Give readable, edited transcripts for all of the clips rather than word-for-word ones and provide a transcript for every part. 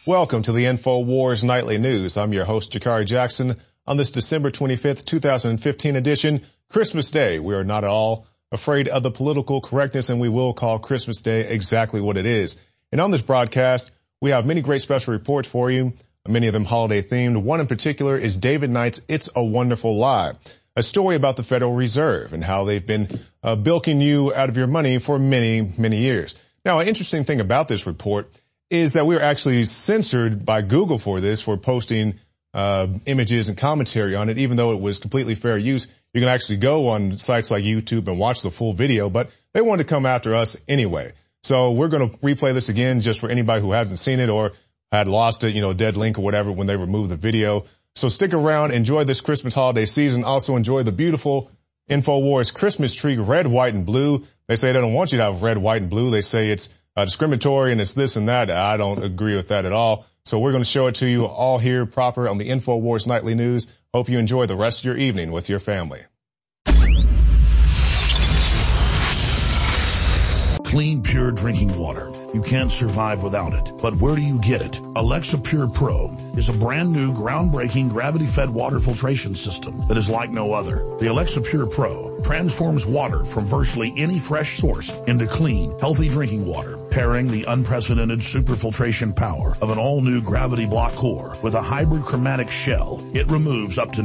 Welcome to the InfoWars Nightly News. I'm your host, Jakari Jackson. On this December 25th, 2015 edition, Christmas Day, we are not at all afraid of the political correctness, and we will call Christmas Day exactly what it is. And on this broadcast, we have many great special reports for you, many of them holiday themed. One in particular is David Knight's It's a Wonderful Lie, a story about the Federal Reserve and how they've been bilking you out of your money for many, many years. Now, an interesting thing about this report is that we were actually censored by Google for this, for posting images and commentary on it, even though it was completely fair use. You can actually go on sites like YouTube and watch the full video, but they wanted to come after us anyway. So we're going to replay this again just for anybody who hasn't seen it or had lost it, dead link or whatever when they removed the video. So stick around, enjoy this Christmas holiday season. Also enjoy the beautiful InfoWars Christmas tree, red, white, and blue. They say they don't want you to have red, white, and blue. They say it's discriminatory and it's this and that. I don't agree with that at all. So we're going to show it to you all here proper on the InfoWars Nightly News. Hope you enjoy the rest of your evening with your family. Clean, pure drinking water. You can't survive without it. But where do you get it? Alexa Pure Pro is a brand new, groundbreaking, gravity-fed water filtration system that is like no other. The Alexa Pure Pro transforms water from virtually any fresh source into clean, healthy drinking water, pairing the unprecedented superfiltration power of an all-new gravity block core with a hybrid chromatic shell. It removes up to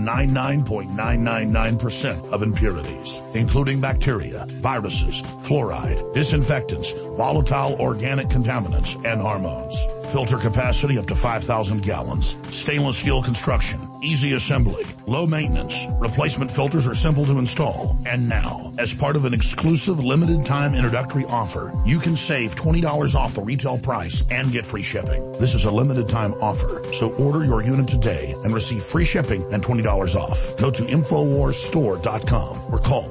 99.999% of impurities, including bacteria, viruses, fluoride, disinfectants, volatile organic contaminants, and hormones. Filter capacity up to 5,000 gallons. Stainless steel construction. Easy assembly. Low maintenance. Replacement filters are simple to install. And now, as part of an exclusive limited time introductory offer, you can save $20 off the retail price and get free shipping. This is a limited time offer, so order your unit today and receive free shipping and $20 off. Go to InfoWarsStore.com or call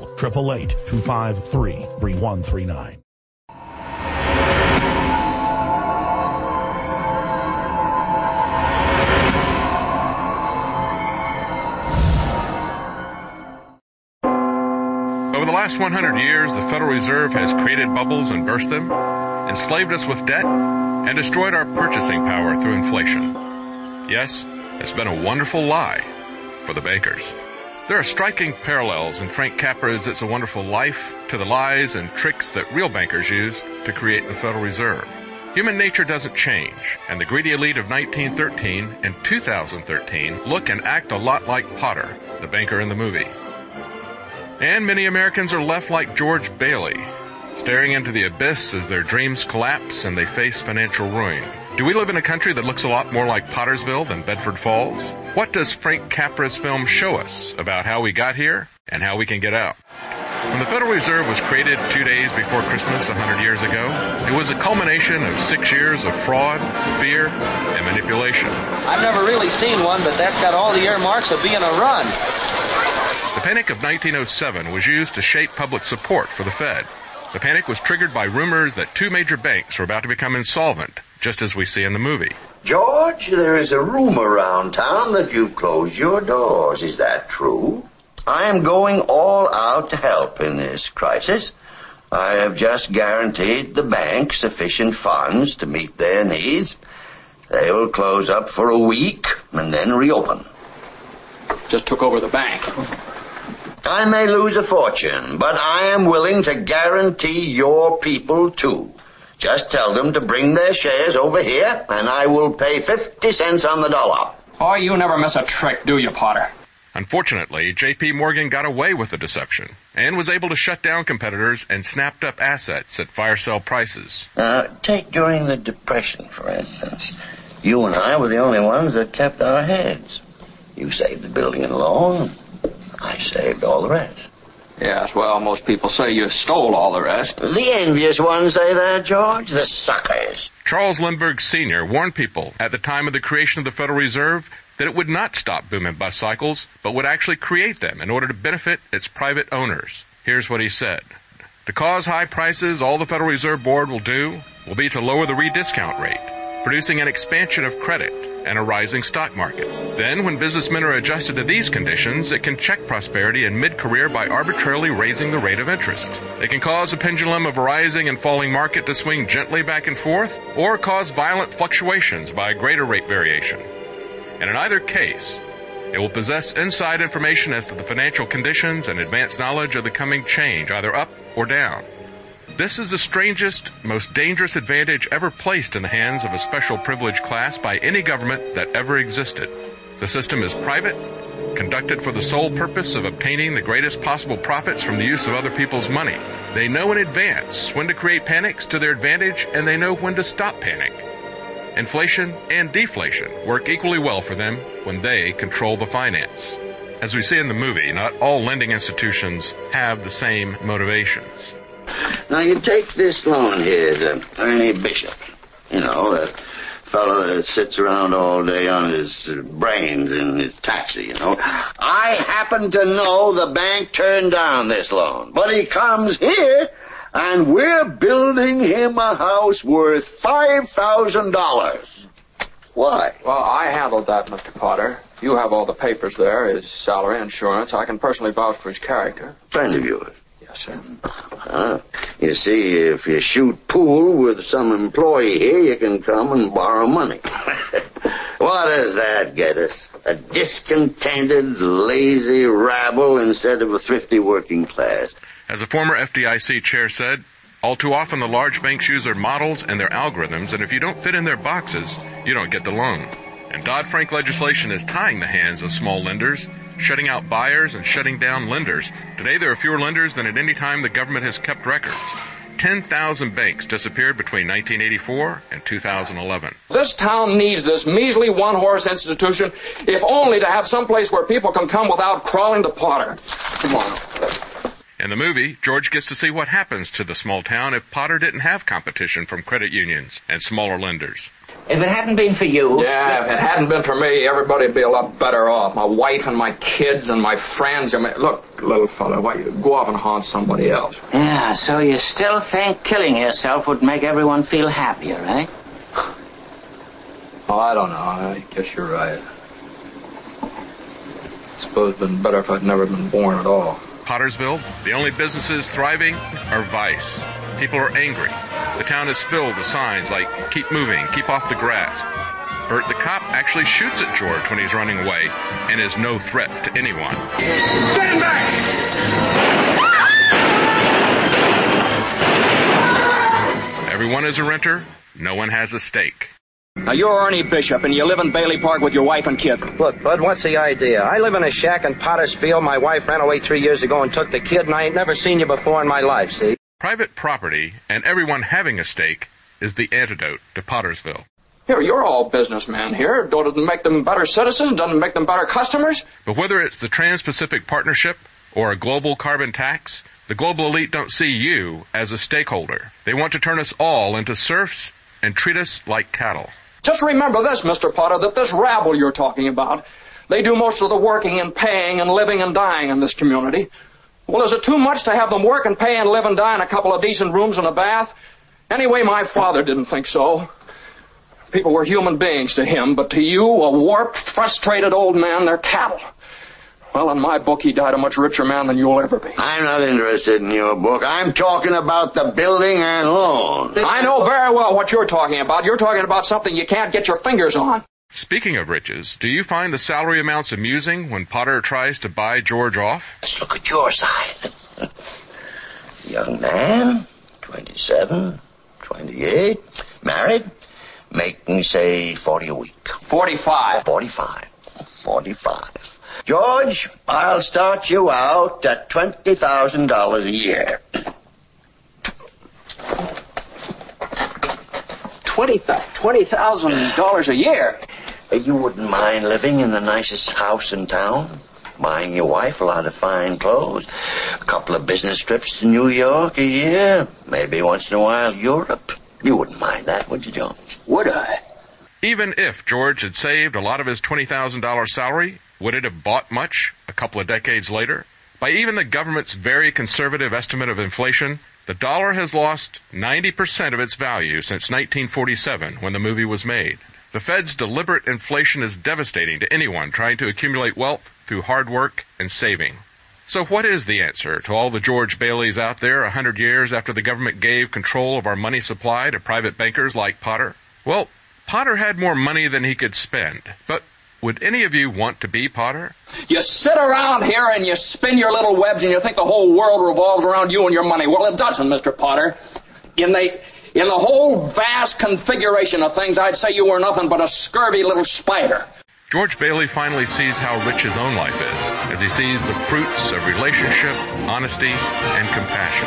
888-253-3139. Over the last 100 years, the Federal Reserve has created bubbles and burst them, enslaved us with debt, and destroyed our purchasing power through inflation. Yes, it's been a wonderful lie for the bankers. There are striking parallels in Frank Capra's It's a Wonderful Life to the lies and tricks that real bankers used to create the Federal Reserve. Human nature doesn't change, and the greedy elite of 1913 and 2013 look and act a lot like Potter, the banker in the movie. And many Americans are left like George Bailey, staring into the abyss as their dreams collapse and they face financial ruin. Do we live in a country that looks a lot more like Pottersville than Bedford Falls? What does Frank Capra's film show us about how we got here and how we can get out? When the Federal Reserve was created 2 days before Christmas 100 years ago, it was a culmination of 6 years of fraud, fear, and manipulation. I've never really seen one, but that's got all the earmarks of being a run. The Panic of 1907 was used to shape public support for the Fed. The panic was triggered by rumors that 2 major banks were about to become insolvent, just as we see in the movie. George, there is a rumor around town that you've closed your doors. Is that true? I am going all out to help in this crisis. I have just guaranteed the bank sufficient funds to meet their needs. They will close up for a week and then reopen. Just took over the bank. I may lose a fortune, but I am willing to guarantee your people too. Just tell them to bring their shares over here, and I will pay 50 cents on the dollar. Oh, you never miss a trick, do you, Potter? Unfortunately, J.P. Morgan got away with the deception and was able to shut down competitors and snapped up assets at fire sale prices. Take during the Depression, for instance. You and I were the only ones that kept our heads. You saved the building and loan. I saved all the rest. Yes, well, most people say you stole all the rest. The envious ones say that, George. The suckers. Charles Lindbergh Sr. warned people at the time of the creation of the Federal Reserve that it would not stop boom and bust cycles, but would actually create them in order to benefit its private owners. Here's what he said. To cause high prices, all the Federal Reserve Board will do will be to lower the rediscount rate. producing an expansion of credit and a rising stock market. Then, when businessmen are adjusted to these conditions, it can check prosperity in mid-career by arbitrarily raising the rate of interest. It can cause a pendulum of a rising and falling market to swing gently back and forth, or cause violent fluctuations by a greater rate variation. And in either case, it will possess inside information as to the financial conditions and advanced knowledge of the coming change, either up or down. This is the strangest, most dangerous advantage ever placed in the hands of a special privileged class by any government that ever existed. The system is private, conducted for the sole purpose of obtaining the greatest possible profits from the use of other people's money. They know in advance when to create panics to their advantage, and they know when to stop panic. Inflation and deflation work equally well for them when they control the finance. As we see in the movie, not all lending institutions have the same motivations. Now, you take this loan here to Ernie Bishop. You know, that fellow that sits around all day on his brains in his taxi, you know. I happen to know the bank turned down this loan, but he comes here, and we're building him a house worth $5,000. Why? Well, I handled that, Mr. Potter. You have all the papers there, his salary, insurance. I can personally vouch for his character. Friend of yours? Yes, sir. You see, if you shoot pool with some employee here, you can come and borrow money. What does that get us? A discontented, lazy rabble instead of a thrifty working class. As a former FDIC chair said, all too often the large banks use their models and their algorithms, and if you don't fit in their boxes, you don't get the loan. And Dodd-Frank legislation is tying the hands of small lenders, shutting out buyers and shutting down lenders. Today there are fewer lenders than at any time the government has kept records. 10,000 banks disappeared between 1984 and 2011. This town needs this measly one-horse institution, if only to have some place where people can come without crawling to Potter. Come on. In the movie, George gets to see what happens to the small town if Potter didn't have competition from credit unions and smaller lenders. If it hadn't been for you... Yeah, if it hadn't been for me, everybody would be a lot better off. My wife and my kids and my friends. Look, little fella, why you go off and haunt somebody else? Yeah, so you still think killing yourself would make everyone feel happier, eh? Oh, I don't know. I guess you're right. I suppose it'd been better if I'd never been born at all. Pottersville, the only businesses thriving are vice. People are angry. The town is filled with signs like, keep moving, keep off the grass. Bert the cop actually shoots at George when he's running away and is no threat to anyone. Stand back! Everyone is a renter. No one has a stake. Now, you're Ernie Bishop, and you live in Bailey Park with your wife and kid. Look, Bud, what's the idea? I live in a shack in Pottersfield. My wife ran away 3 years ago and took the kid, and I ain't never seen you before in my life, see? Private property and everyone having a stake is the antidote to Pottersville. Here, you're all businessmen here. Don't it make them better citizens? Doesn't it make them better customers? But whether it's the Trans-Pacific Partnership or a global carbon tax, the global elite don't see you as a stakeholder. They want to turn us all into serfs and treat us like cattle. Just remember this, Mr. Potter, that this rabble you're talking about, they do most of the working and paying and living and dying in this community. Well, is it too much to have them work and pay and live and die in a couple of decent rooms and a bath? Anyway, my father didn't think so. People were human beings to him, but to you, a warped, frustrated old man, they're cattle. Well, in my book, he died a much richer man than you'll ever be. I'm not interested in your book. I'm talking about the building and loan. I know very well what you're talking about. You're talking about something you can't get your fingers on. Speaking of riches, do you find the salary amounts amusing when Potter tries to buy George off? Let's look at your side. Young man, 27, 28, married, making, say, 40 a week. 45. 45. George, I'll start you out at $20,000 a year. $20,000 a year? You wouldn't mind living in the nicest house in town? Buying your wife a lot of fine clothes? A couple of business trips to New York a year? Maybe once in a while Europe? You wouldn't mind that, would you, Jones? Would I? Even if George had saved a lot of his $20,000 salary, would it have bought much a couple of decades later? By even the government's very conservative estimate of inflation, The dollar has lost 90% of its value since 1947 when the movie was made. The Fed's deliberate inflation is devastating to anyone trying to accumulate wealth through hard work and saving. So what is the answer to all the George Baileys out there 100 years after the government gave control of our money supply to private bankers like Potter? Well, Potter had more money than he could spend. But would any of you want to be Potter? You sit around here and you spin your little webs and you think the whole world revolves around you and your money. Well, it doesn't, Mr. Potter. In the whole vast configuration of things, I'd say you were nothing but a scurvy little spider. George Bailey finally sees how rich his own life is, as he sees the fruits of relationship, honesty, and compassion.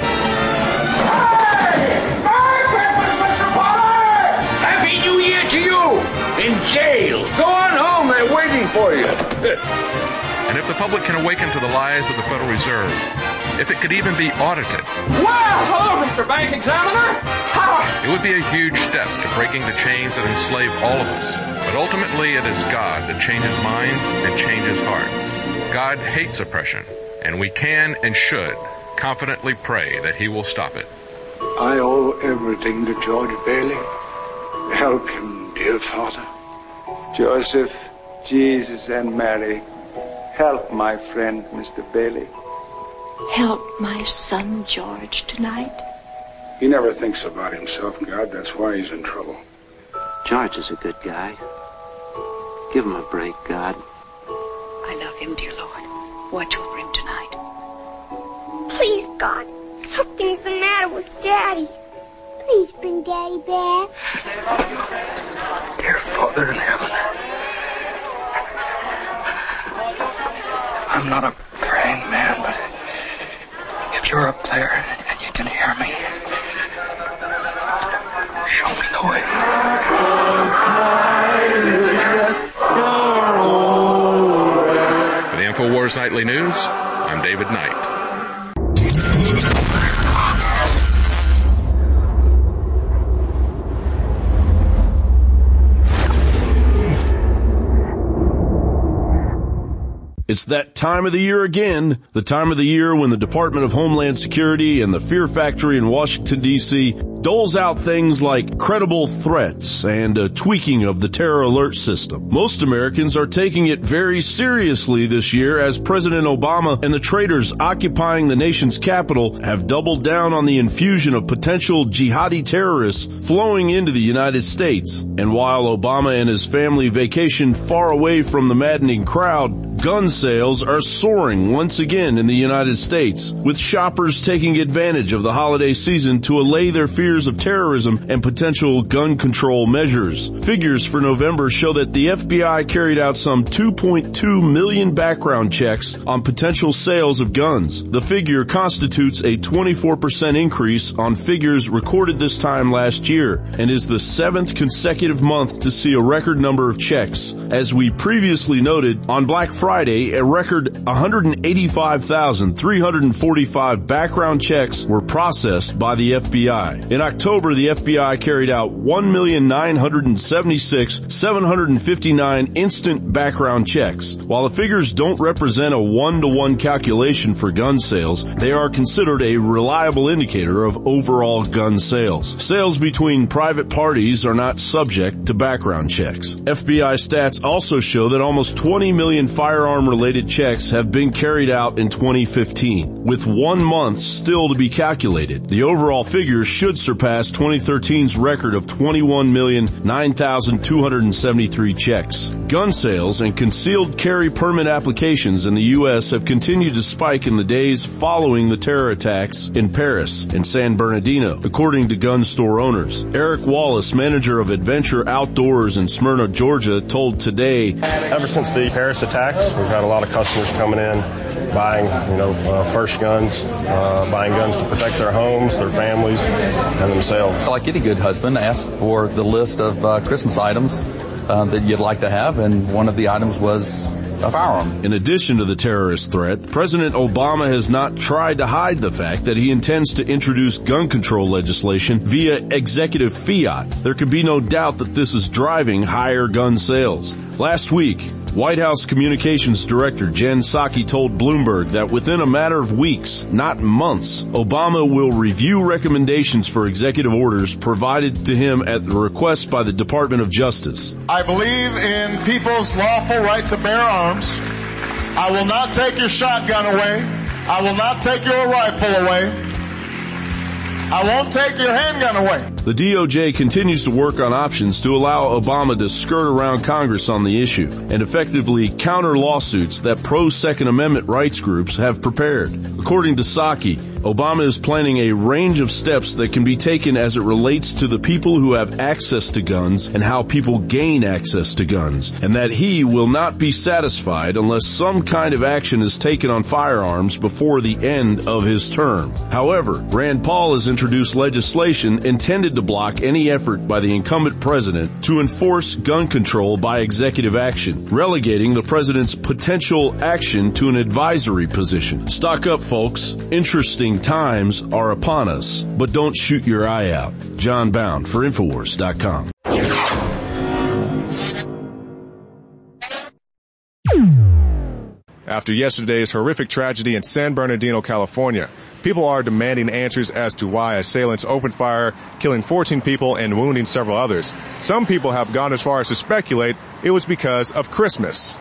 Hey! Merry Christmas, Mr. Potter! Happy New Year to you! In jail. Go on home, they're waiting for you. And if the public can awaken to the lies of the Federal Reserve, if it could even be audited. Well, hello, Mr. Bank Examiner. It would be a huge step to breaking the chains that enslave all of us. But ultimately, it is God that changes minds and changes hearts. God hates oppression, and we can and should confidently pray that He will stop it. I owe everything to George Bailey. Help him, dear Father. Joseph, Jesus, and Mary, help my friend, Mr. Bailey. Help my son George tonight. He never thinks about himself, God. That's why he's in trouble. George is a good guy. Give him a break, God. I love him, dear Lord. Watch over him tonight. Please, God, something's the matter with Daddy. Please bring Daddy back. Dear Father in heaven, I'm not a praying man, but if you're up there and you can hear me, show me the way. For the InfoWars Nightly News, I'm David Knight. It's that time of the year again, the time of the year when the Department of Homeland Security and the Fear Factory in Washington, D.C. doles out things like credible threats and a tweaking of the terror alert system. Most Americans are taking it very seriously this year as President Obama and the traitors occupying the nation's capital have doubled down on the infusion of potential jihadi terrorists flowing into the United States. And while Obama and his family vacation far away from the maddening crowd, gun sales are soaring once again in the United States, with shoppers taking advantage of the holiday season to allay their fears of terrorism and potential gun control measures. Figures for November show that the FBI carried out some 2.2 million background checks on potential sales of guns. The figure constitutes a 24% increase on figures recorded this time last year and is the 7th consecutive month to see a record number of checks. As we previously noted, on Black Friday, a record 185,345 background checks were processed by the FBI. In October, the FBI carried out 1,976,759 instant background checks. While the figures don't represent a one-to-one calculation for gun sales, they are considered a reliable indicator of overall gun sales. Sales between private parties are not subject to background checks. FBI stats also show that almost 20 million firearm-related checks have been carried out in 2015, with 1 month still to be calculated. The overall figure should surpass 2013's record of 21,009,273 checks. Gun sales and concealed carry permit applications in the U.S. have continued to spike in the days following the terror attacks in Paris and San Bernardino, according to gun store owners. Eric Wallace, manager of Adventure Outdoors in Smyrna, Georgia, told Today, ever since the Paris attacks, we've had a lot of customers coming in, buying, first guns, buying guns to protect their homes, their families, and themselves. Like any good husband, ask for the list of Christmas items that you'd like to have, and one of the items was a firearm. In addition to the terrorist threat, President Obama has not tried to hide the fact that he intends to introduce gun control legislation via executive fiat. There can be no doubt that this is driving higher gun sales. Last week, White House Communications Director Jen Psaki told Bloomberg that within a matter of weeks, not months, Obama will review recommendations for executive orders provided to him at the request by the Department of Justice. I believe in people's lawful right to bear arms. I will not take your shotgun away. I will not take your rifle away. I won't take your handgun away. The DOJ continues to work on options to allow Obama to skirt around Congress on the issue and effectively counter lawsuits that pro-Second Amendment rights groups have prepared. According to Psaki, Obama is planning a range of steps that can be taken as it relates to the people who have access to guns and how people gain access to guns, and that he will not be satisfied unless some kind of action is taken on firearms before the end of his term. However, Rand Paul has introduced legislation intended to block any effort by the incumbent president to enforce gun control by executive action, relegating the president's potential action to an advisory position. Stock up, folks. Interesting times are upon us, but don't shoot your eye out. John Bound for Infowars.com. After yesterday's horrific tragedy in San Bernardino, California, people are demanding answers as to why assailants opened fire, killing 14 people and wounding several others. Some people have gone as far as to speculate it was because of Christmas.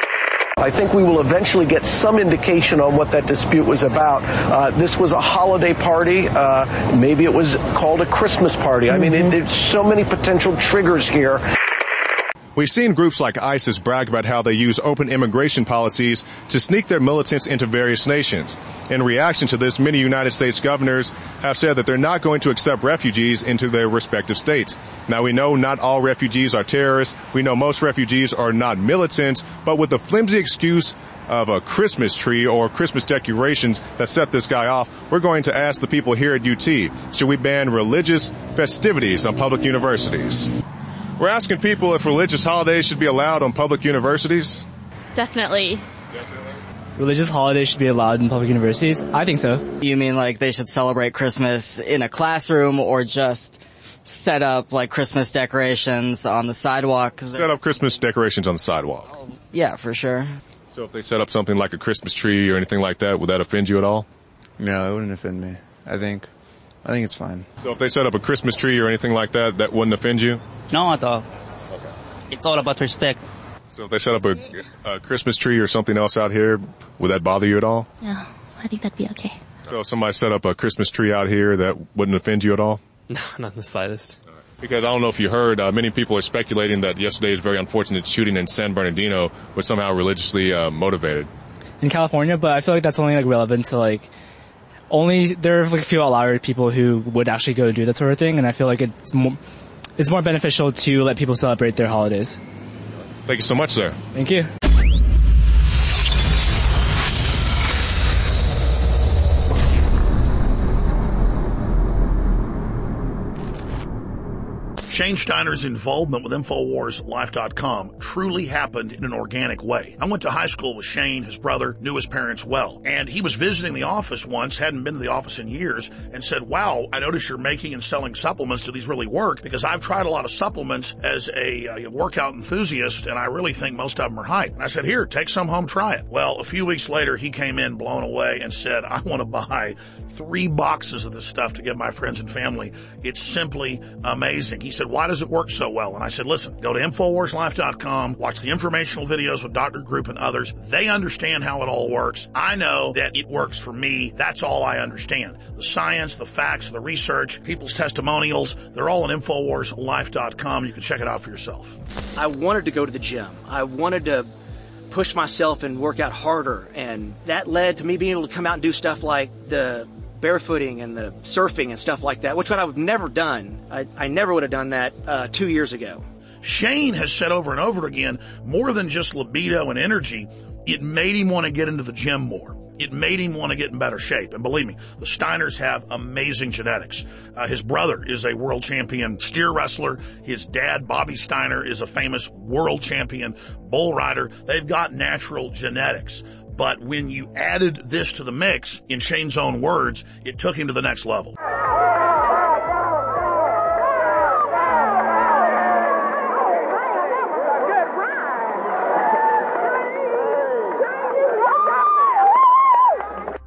I think we will eventually get some indication on what that dispute was about. This was a holiday party. Maybe it was called a Christmas party. I mean, there's so many potential triggers here. We've seen groups like ISIS brag about how they use open immigration policies to sneak their militants into various nations. In reaction to this, many United States governors have said that they're not going to accept refugees into their respective states. Now, we know not all refugees are terrorists. We know most refugees are not militants, but with the flimsy excuse of a Christmas tree or Christmas decorations that set this guy off, we're going to ask the people here at UT, should we ban religious festivities on public universities? We're asking people if religious holidays should be allowed on public universities. Definitely. Religious holidays should be allowed in public universities? I think so. You mean like they should celebrate Christmas in a classroom or just set up like Christmas decorations on the sidewalk? Set up Christmas decorations on the sidewalk. Yeah, for sure. So if they set up something like a Christmas tree or anything like that, would that offend you at all? No, it wouldn't offend me. I think it's fine. So if they set up a Christmas tree or anything like that, that wouldn't offend you? No, at all. Okay. It's all about respect. So if they set up a Christmas tree or something else out here, would that bother you at all? No, I think that'd be okay. So if somebody set up a Christmas tree out here, that wouldn't offend you at all? No, not in the slightest. Because I don't know if you heard, many people are speculating that yesterday's very unfortunate shooting in San Bernardino was somehow religiously motivated. In California, but I feel like that's only like relevant to like there are like a few outlier people who would actually go and do that sort of thing, and I feel like it's more beneficial to let people celebrate their holidays. Thank you so much, sir. Thank you. Shane Steiner's involvement with InfoWarsLife.com truly happened in an organic way. I went to high school with Shane, his brother, knew his parents well, and he was visiting the office once, hadn't been to the office in years, and said, wow, I notice you're making and selling supplements. Do these really work? Because I've tried a lot of supplements as a workout enthusiast, and I really think most of them are hype. And I said, here, take some home, try it. Well, a few weeks later, he came in blown away and said, I want to buy 3 boxes of this stuff to give my friends and family. It's simply amazing. He said, why does it work so well? And I said, listen, go to InfoWarsLife.com, watch the informational videos with Dr. Group and others. They understand how it all works. I know that it works for me. That's all I understand. The science, the facts, the research, people's testimonials, they're all on InfoWarsLife.com. You can check it out for yourself. I wanted to go to the gym. I wanted to push myself and work out harder, and that led to me being able to come out and do stuff like the barefooting and the surfing and stuff like that, which I've never done. I never would have done that 2 years ago. Shane has said over and over again, more than just libido and energy, it made him want to get into the gym more. It made him want to get in better shape. And believe me, the Steiners have amazing genetics. His brother is a world champion steer wrestler. His dad, Bobby Steiner, is a famous world champion bull rider. They've got natural genetics. But when you added this to the mix, in Shane's own words, it took him to the next level.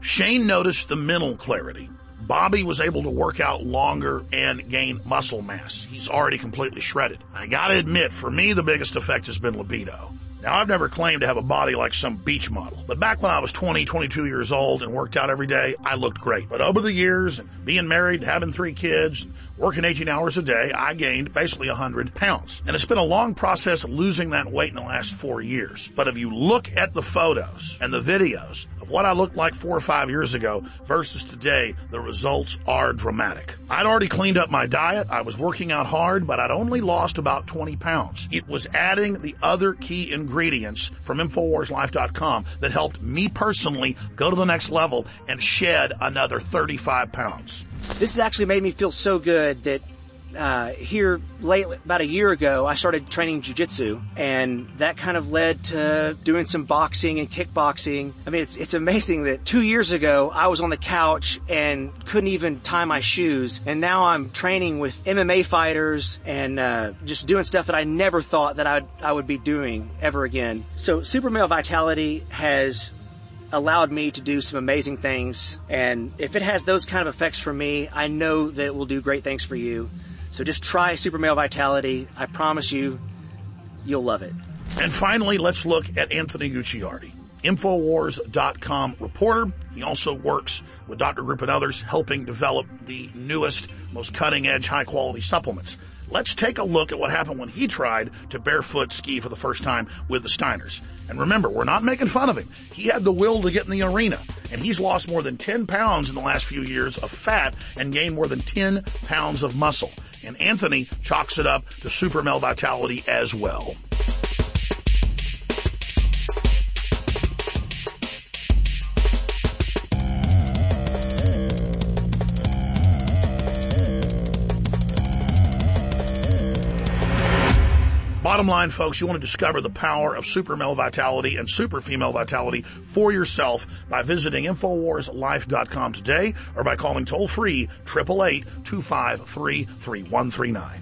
Shane noticed the mental clarity. Bobby was able to work out longer and gain muscle mass. He's already completely shredded. I gotta admit, for me, the biggest effect has been libido. Now, I've never claimed to have a body like some beach model, but back when I was 22 years old and worked out every day, I looked great. But over the years, and being married, having 3 kids, working 18 hours a day, I gained basically 100 pounds. And it's been a long process losing that weight in the last 4 years. But if you look at the photos and the videos of what I looked like 4 or 5 years ago versus today, the results are dramatic. I'd already cleaned up my diet. I was working out hard, but I'd only lost about 20 pounds. It was adding the other key ingredients from InfoWarsLife.com that helped me personally go to the next level and shed another 35 pounds. This has actually made me feel so good that here lately, about a year ago, I started training jiu-jitsu, and that kind of led to doing some boxing and kickboxing. I mean, it's amazing that 2 years ago I was on the couch and couldn't even tie my shoes, and now I'm training with MMA fighters and just doing stuff that I never thought that I would be doing ever again. So Super Male Vitality has allowed me to do some amazing things, and if it has those kind of effects for me, I know that it will do great things for you. So just try Super Male Vitality. I promise you, you'll love it. And finally, let's look at Anthony Gucciardi, Infowars.com reporter. He also works with Dr. Group and others, helping develop the newest, most cutting-edge, high-quality supplements. Let's take a look at what happened when he tried to barefoot ski for the first time with the Steiners. And remember, we're not making fun of him. He had the will to get in the arena, and he's lost more than 10 pounds in the last few years of fat and gained more than 10 pounds of muscle. And Anthony chalks it up to Super Male Vitality as well. Bottom line, folks, you want to discover the power of Super Male Vitality and Super Female Vitality for yourself by visiting InfoWarsLife.com today or by calling toll-free 888-253-3139.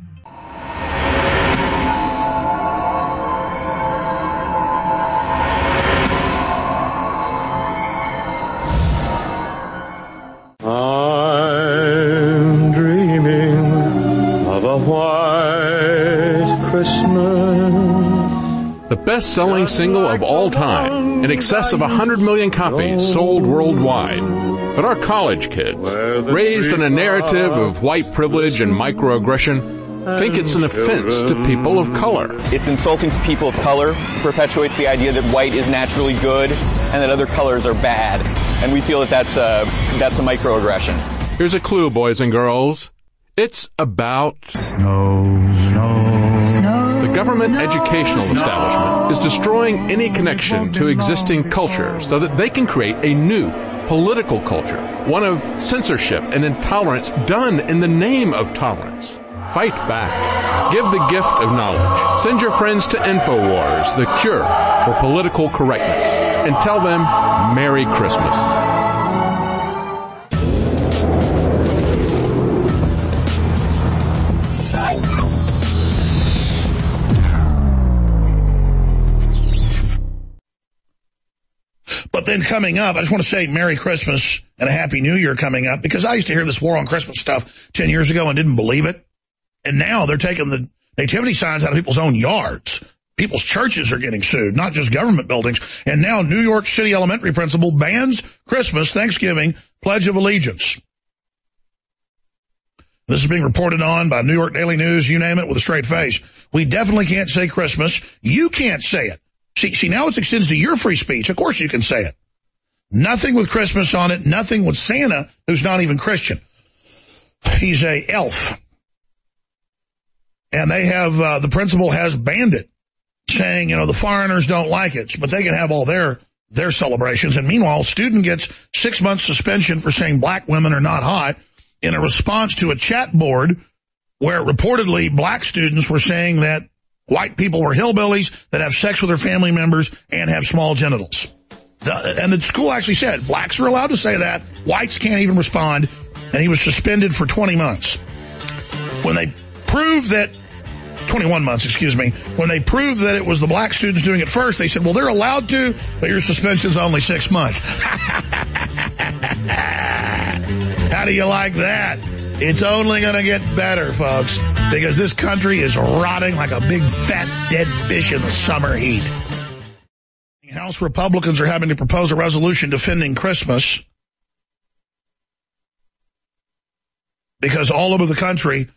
I'm dreaming of a white Christmas. The best-selling single of all time, in excess of 100 million copies sold worldwide. But our college kids, raised in a narrative of white privilege and microaggression, think it's an offense to people of color. It's insulting to people of color, perpetuates the idea that white is naturally good and that other colors are bad. And we feel that that's a microaggression. Here's a clue, boys and girls. It's about snow. The government educational establishment is destroying any connection to existing culture so that they can create a new political culture, one of censorship and intolerance done in the name of tolerance. Fight back. Give the gift of knowledge. Send your friends to InfoWars, the cure for political correctness, and tell them Merry Christmas. But then coming up, I just want to say Merry Christmas and a Happy New Year coming up, because I used to hear this war on Christmas stuff 10 years ago and didn't believe it. And now they're taking the nativity signs out of people's own yards. People's churches are getting sued, not just government buildings. And now New York City elementary principal bans Christmas, Thanksgiving, Pledge of Allegiance. This is being reported on by New York Daily News, you name it, with a straight face. We definitely can't say Christmas. You can't say it. See, now it extends to your free speech. Of course you can say it. Nothing with Christmas on it, nothing with Santa, who's not even Christian. He's a elf. And they have, the principal has banned it, saying, the foreigners don't like it, but they can have all their celebrations. And meanwhile, student gets 6 months suspension for saying black women are not hot in a response to a chat board where reportedly black students were saying that white people were hillbillies that have sex with their family members and have small genitals. And the school actually said blacks are allowed to say that, whites can't even respond, and he was suspended for 20 months. When they proved that, 21 months, excuse me, when they proved that it was the black students doing it first, they said, well, they're allowed to, but your suspension's only 6 months. How do you like that? It's only going to get better, folks, because this country is rotting like a big, fat, dead fish in the summer heat. House Republicans are having to propose a resolution defending Christmas because all over the country,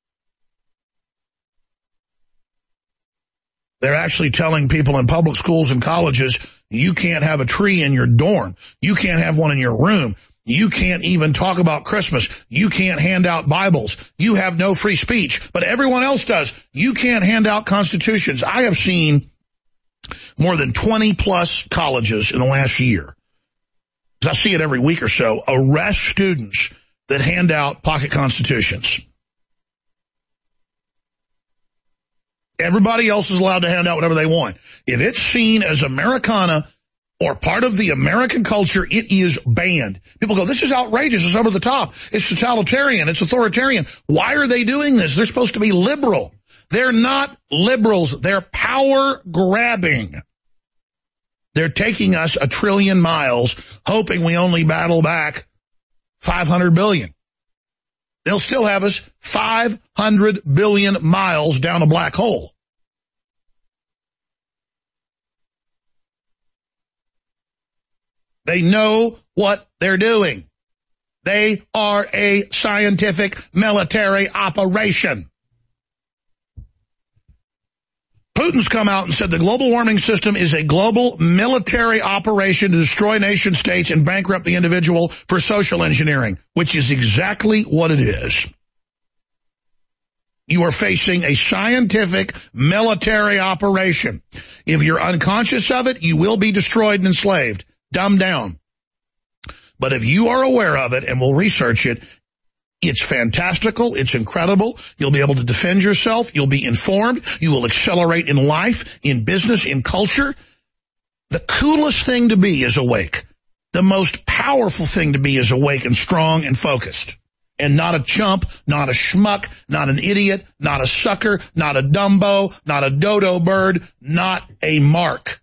they're actually telling people in public schools and colleges, you can't have a tree in your dorm. You can't have one in your room. You can't even talk about Christmas. You can't hand out Bibles. You have no free speech, but everyone else does. You can't hand out constitutions. I have seen more than 20-plus colleges in the last year, I see it every week or so, arrest students that hand out pocket constitutions. Everybody else is allowed to hand out whatever they want. If it's seen as Americana or part of the American culture, it is banned. People go, this is outrageous. It's over the top. It's totalitarian. It's authoritarian. Why are they doing this? They're supposed to be liberal. They're not liberals. They're power grabbing. They're taking us 1 trillion miles, hoping we only battle back 500 billion. They'll still have us 500 billion miles down a black hole. They know what they're doing. They are a scientific military operation. Putin's come out and said the global warming system is a global military operation to destroy nation states and bankrupt the individual for social engineering, which is exactly what it is. You are facing a scientific military operation. If you're unconscious of it, you will be destroyed and enslaved. Dumb down. But if you are aware of it and will research it, it's fantastical. It's incredible. You'll be able to defend yourself. You'll be informed. You will accelerate in life, in business, in culture. The coolest thing to be is awake. The most powerful thing to be is awake and strong and focused. And not a chump, not a schmuck, not an idiot, not a sucker, not a Dumbo, not a dodo bird, not a mark.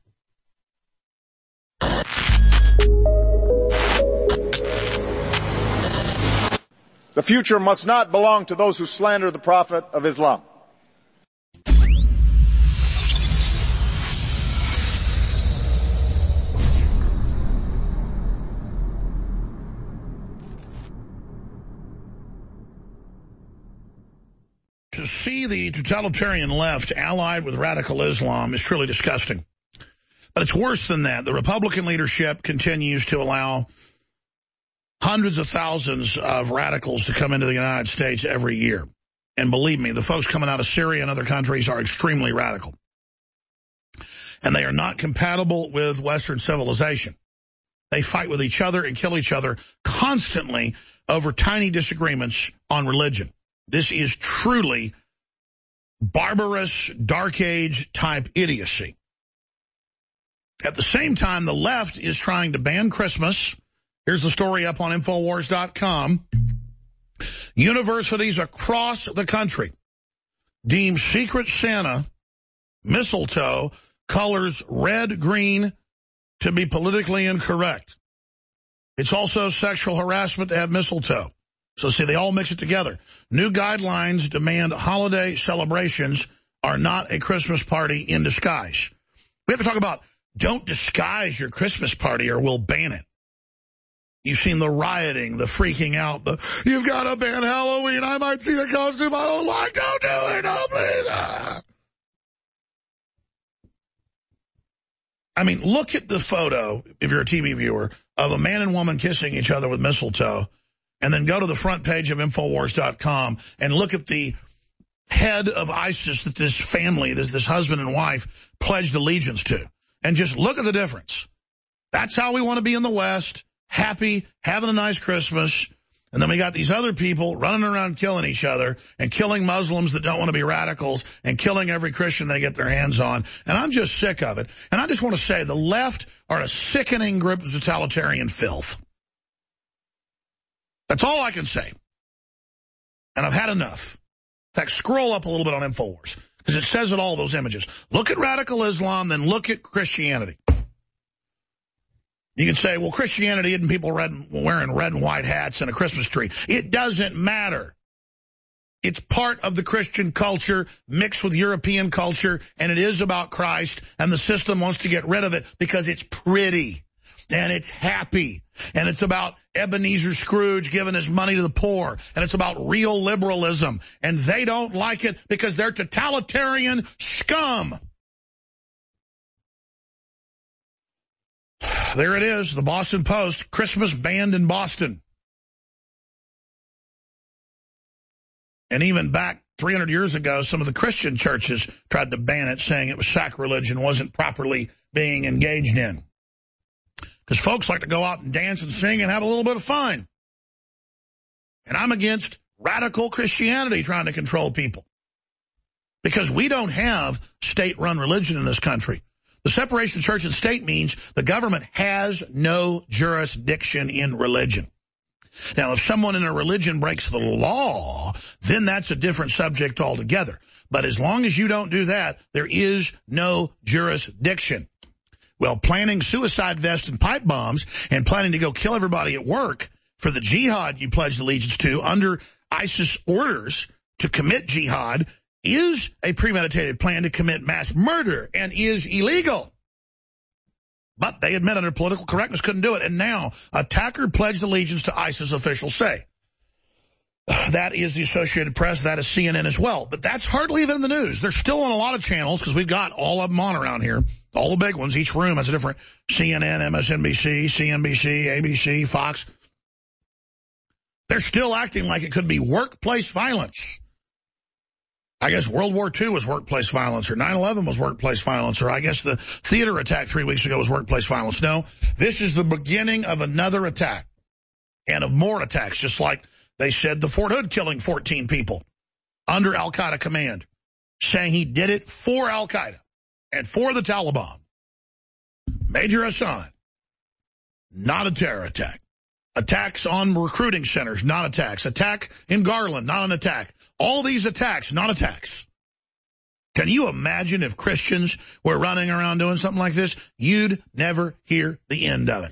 The future must not belong to those who slander the Prophet of Islam. To see the totalitarian left allied with radical Islam is truly disgusting. But it's worse than that. The Republican leadership continues to allow hundreds of thousands of radicals to come into the United States every year. And believe me, the folks coming out of Syria and other countries are extremely radical. And they are not compatible with Western civilization. They fight with each other and kill each other constantly over tiny disagreements on religion. This is truly barbarous, dark age type idiocy. At the same time, the left is trying to ban Christmas. Here's the story up on Infowars.com. Universities across the country deem Secret Santa mistletoe colors red, green to be politically incorrect. It's also sexual harassment to have mistletoe. So see, they all mix it together. New guidelines demand holiday celebrations are not a Christmas party in disguise. We have to talk about don't disguise your Christmas party or we'll ban it. You've seen the rioting, the freaking out, you've got to ban Halloween, I might see the costume I don't like, don't do it, no, please. I mean, look at the photo, if you're a TV viewer, of a man and woman kissing each other with mistletoe, and then go to the front page of Infowars.com and look at the head of ISIS that this family, this husband and wife, pledged allegiance to. And just look at the difference. That's how we want to be in the West. Happy, having a nice Christmas, and then we got these other people running around killing each other and killing Muslims that don't want to be radicals and killing every Christian they get their hands on. And I'm just sick of it. And I just want to say the left are a sickening group of totalitarian filth. That's all I can say. And I've had enough. In fact, scroll up a little bit on Infowars, because it says it all, those images. Look at radical Islam, then look at Christianity. You can say, well, Christianity isn't people wearing red and white hats and a Christmas tree. It doesn't matter. It's part of the Christian culture mixed with European culture, and it is about Christ, and the system wants to get rid of it because it's pretty, and it's happy, and it's about Ebenezer Scrooge giving his money to the poor, and it's about real liberalism, and they don't like it because they're totalitarian scum. There it is, the Boston Post, Christmas banned in Boston. And even back 300 years ago, some of the Christian churches tried to ban it, saying it was sacrilege and wasn't properly being engaged in. Because folks like to go out and dance and sing and have a little bit of fun. And I'm against radical Christianity trying to control people. Because we don't have state-run religion in this country. The separation of church and state means the government has no jurisdiction in religion. Now, if someone in a religion breaks the law, then that's a different subject altogether. But as long as you don't do that, there is no jurisdiction. Well, planning suicide vests and pipe bombs and planning to go kill everybody at work for the jihad you pledged allegiance to under ISIS orders to commit jihad is a premeditated plan to commit mass murder and is illegal. But they admit under political correctness couldn't do it. And now, attacker pledged allegiance to ISIS, officials say. That is the Associated Press. That is CNN as well. But that's hardly even in the news. They're still on a lot of channels because we've got all of them on around here. All the big ones. Each room has a different CNN, MSNBC, CNBC, ABC, Fox. They're still acting like it could be workplace violence. I guess World War II was workplace violence, or 9/11 was workplace violence, or I guess the theater attack 3 weeks ago was workplace violence. No, this is the beginning of another attack and of more attacks, just like they said the Fort Hood killing 14 people under al-Qaeda command, saying he did it for al-Qaeda and for the Taliban. Major Hassan, not a terror attack. Attacks on recruiting centers, not attacks. Attack in Garland, not an attack. All these attacks, not attacks. Can you imagine if Christians were running around doing something like this? You'd never hear the end of it.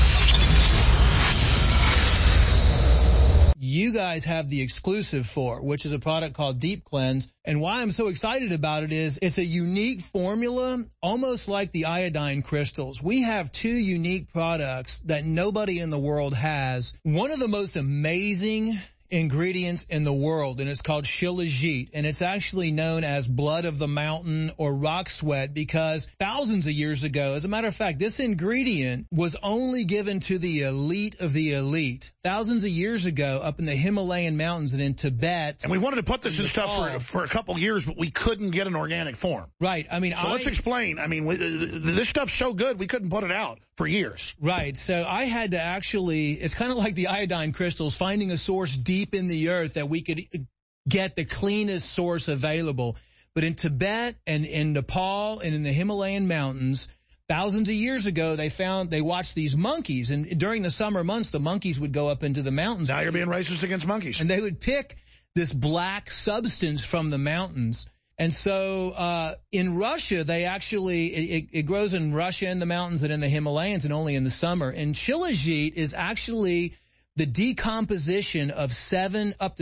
You guys have the exclusive for, which is a product called Deep Cleanse. And why I'm so excited about it is it's a unique formula, almost like the iodine crystals. We have two unique products that nobody in the world has. One of the most amazing ingredients in the world, and it's called Shilajit, and it's actually known as blood of the mountain or rock sweat because thousands of years ago, as a matter of fact, this ingredient was only given to the elite of the elite. Thousands of years ago up in the Himalayan mountains and in Tibet. And we wanted to put this in stuff for a couple years, but we couldn't get an organic form. Right. I mean, so let's explain. I mean, this stuff's so good, we couldn't put it out for years. Right. So I had to actually, it's kind of like the iodine crystals, finding a source deep in the earth that we could get the cleanest source available. But in Tibet and in Nepal and in the Himalayan mountains, thousands of years ago, they watched these monkeys. And during the summer months, the monkeys would go up into the mountains. Now you're being racist against monkeys. And they would pick this black substance from the mountains. And so in Russia, they actually, it grows in Russia in the mountains and in the Himalayas and only in the summer. And Shilajit is actually the decomposition of up to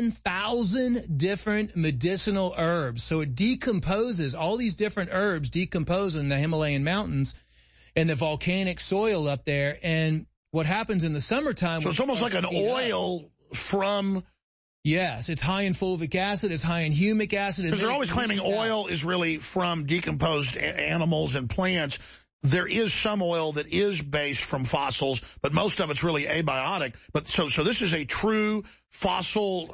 7,000 different medicinal herbs. So it decomposes, all these different herbs decompose in the Himalayan mountains and the volcanic soil up there. And what happens in the summertime... So it's almost like an oil from... Yes, it's high in fulvic acid, it's high in humic acid. Because they're always claiming oil is really from decomposed animals and plants. There is some oil that is based from fossils, but most of it's really abiotic. But so this is a true fossil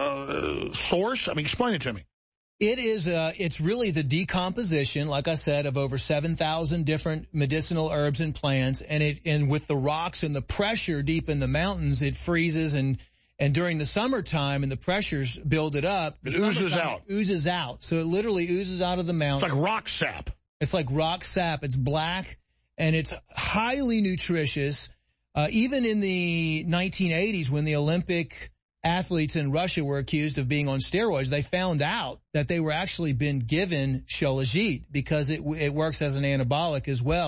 source? I mean, explain it to me. It is, it's really the decomposition, like I said, of over 7,000 different medicinal herbs and plants. And with the rocks and the pressure deep in the mountains, it freezes and during the summertime and the pressures build it up. It oozes out. So it literally oozes out of the mountain. It's like rock sap. It's like rock sap. It's black and it's highly nutritious. Even in the 1980s when the Olympic athletes in Russia were accused of being on steroids, they found out that they were actually been given Shilajit because it works as an anabolic as well.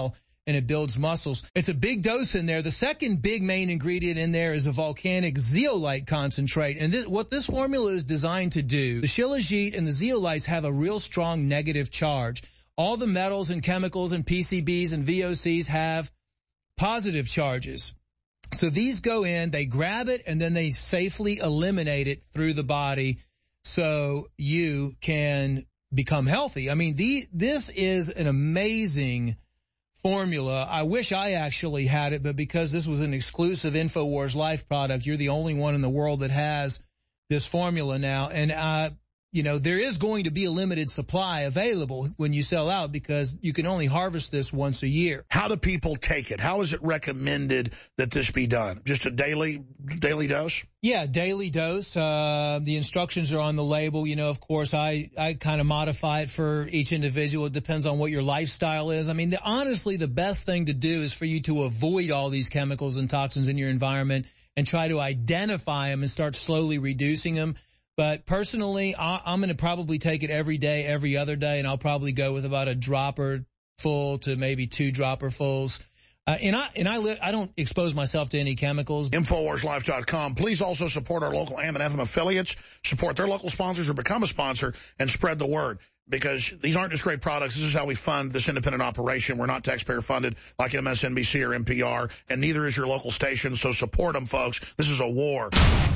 and it builds muscles. It's a big dose in there. The second big main ingredient in there is a volcanic zeolite concentrate. And what this formula is designed to do, the shilajit and the zeolites have a real strong negative charge. All the metals and chemicals and PCBs and VOCs have positive charges. So these go in, they grab it, and then they safely eliminate it through the body so you can become healthy. I mean, this is an amazing formula. I wish I actually had it, but because this was an exclusive InfoWars Life product, you're the only one in the world that has this formula now. And, you know, there is going to be a limited supply available when you sell out because you can only harvest this once a year. How do people take it? How is it recommended that this be done? Just a daily dose? Yeah, daily dose. The instructions are on the label. You know, of course, I kind of modify it for each individual. It depends on what your lifestyle is. I mean, honestly, the best thing to do is for you to avoid all these chemicals and toxins in your environment and try to identify them and start slowly reducing them. But personally, I'm going to probably take it every day, every other day, and I'll probably go with about a dropper full to maybe 2 dropper fulls. I don't expose myself to any chemicals. InfoWarsLife.com. Please also support our local AM and FM affiliates, support their local sponsors or become a sponsor, and spread the word. Because these aren't just great products. This is how we fund this independent operation. We're not taxpayer funded like MSNBC or NPR, and neither is your local station. So support them, folks. This is a war.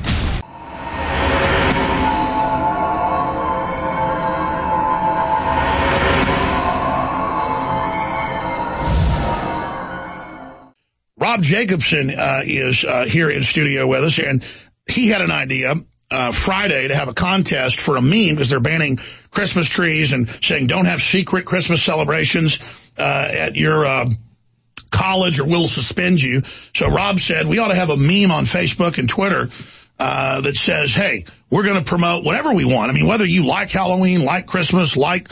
Rob Jacobson is here in studio with us, and he had an idea Friday to have a contest for a meme because they're banning Christmas trees and saying don't have secret Christmas celebrations at your college or we'll suspend you. So Rob said we ought to have a meme on Facebook and Twitter that says, hey, we're going to promote whatever we want. I mean, whether you like Halloween, like Christmas, like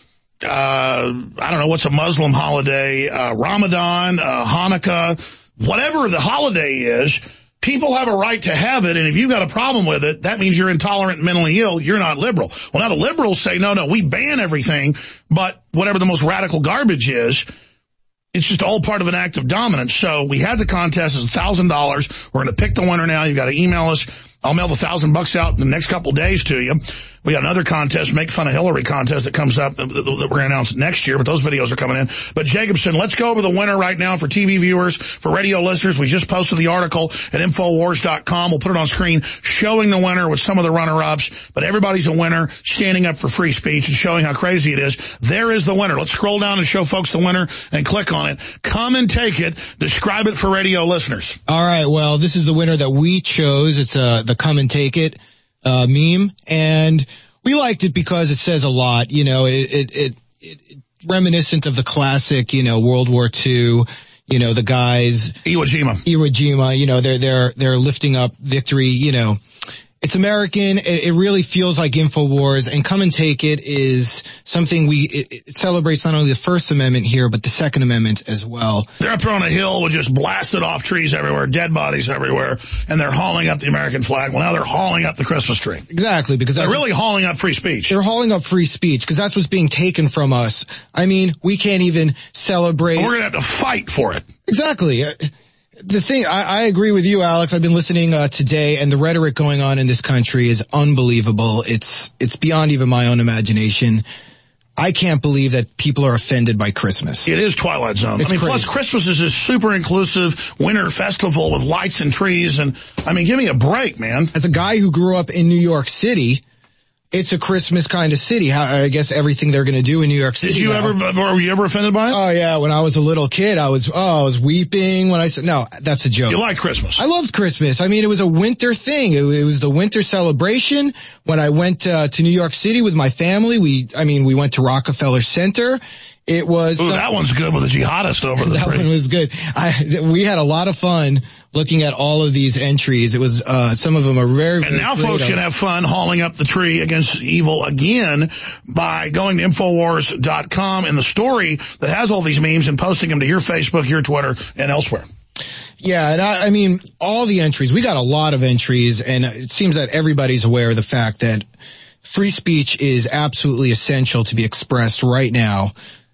I don't know, what's a Muslim holiday, Ramadan, Hanukkah, whatever the holiday is, people have a right to have it, and if you've got a problem with it, that means you're intolerant and mentally ill. You're not liberal. Well, now the liberals say, no, we ban everything, but whatever the most radical garbage is, it's just all part of an act of dominance. So we had the contest. It's $1,000. We're going to pick the winner now. You've got to email us. I'll mail the $1,000 out in the next couple days to you. We got another contest, Make Fun of Hillary contest that comes up that we're going to announce next year, but those videos are coming in. But Jacobson, let's go over the winner right now for TV viewers, for radio listeners. We just posted the article at Infowars.com. We'll put it on screen showing the winner with some of the runner-ups, but everybody's a winner standing up for free speech and showing how crazy it is. There is the winner. Let's scroll down and show folks the winner and click on it. Come and take it. Describe it for radio listeners. All right. Well, this is the winner that we chose. It's the Come and Take It meme, and we liked it because it says a lot. You know, it reminiscent of the classic, you know, World War II, you know, the guys Iwo Jima, you know, they're lifting up victory, you know. It's American. It really feels like InfoWars, and Come and Take It is something it celebrates not only the First Amendment here, but the Second Amendment as well. They're up there on a hill with just blasted off trees everywhere, dead bodies everywhere, and they're hauling up the American flag. Well, now they're hauling up the Christmas tree. Exactly, because they're really hauling up free speech. They're hauling up free speech because that's what's being taken from us. I mean, we can't even celebrate. We're going to have to fight for it. Exactly. The thing, I agree with you, Alex. I've been listening today, and the rhetoric going on in this country is unbelievable. It's beyond even my own imagination. I can't believe that people are offended by Christmas. It is Twilight Zone. It's crazy. Plus Christmas is this super inclusive winter festival with lights and trees, and give me a break, man. As a guy who grew up in New York City, it's a Christmas kind of city. I guess everything they're going to do in New York City. Were you ever offended by it? Oh yeah, when I was a little kid, I was weeping when I said, no, that's a joke. You like Christmas? I loved Christmas. I mean, it was a winter thing. It was the winter celebration. When I went to New York City with my family, we went to Rockefeller Center. It was. Ooh, that one's good with a jihadist over the tree. That one was good. We had a lot of fun looking at all of these entries. It was, some of them are very, very And now creative. folks can have fun hauling up the tree against evil again by going to Infowars.com and the story that has all these memes and posting them to your Facebook, your Twitter, and elsewhere. Yeah, and I mean, all the entries, we got a lot of entries, and it seems that everybody's aware of the fact that free speech is absolutely essential to be expressed right now.